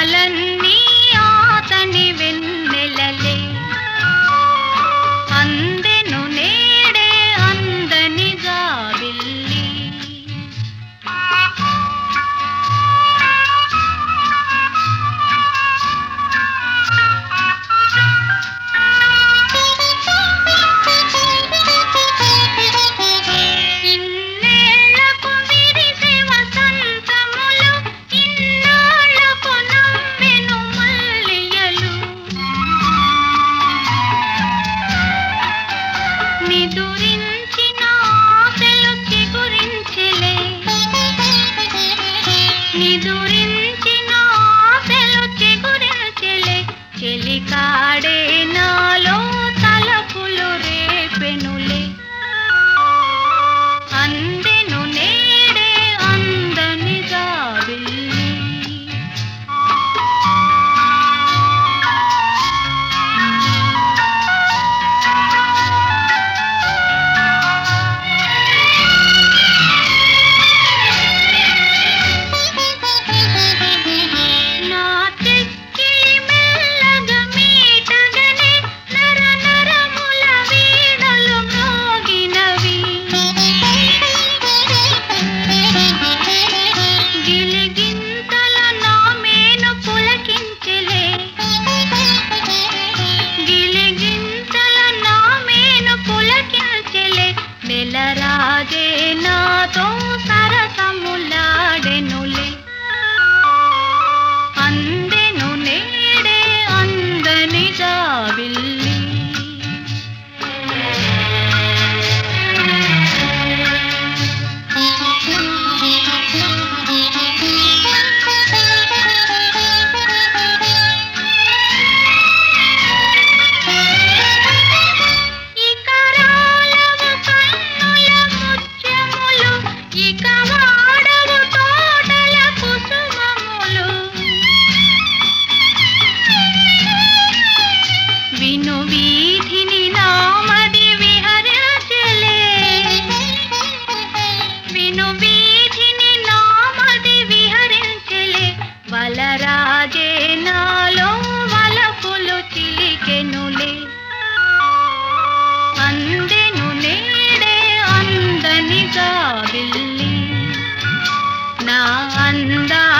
అందాలన్నీ ఆతని వెన్నెలలే అందెను నేడే అందని జాబిల్లి నిదురించిన ఆశలు చిగురించెలే నిదురించిన ఆశలు చిగురించెలే చెలికాడే నాలో తలపులు రేపెనులే అందెను నేడే అందని జాబిల్లి నెలరాజే నాతో సరసములాడెనులే అందెను నేడే అందని జాబిల్లి ఇక వాడవు తోటల కుసుమములు విను వీధిని నామది విహరించెలే విను వీధిని నామది విహరించెలే వలరాజే నాలో వలపులు చిలికెనులే అందెను నేడే అందని జాబిల్లి నా అందా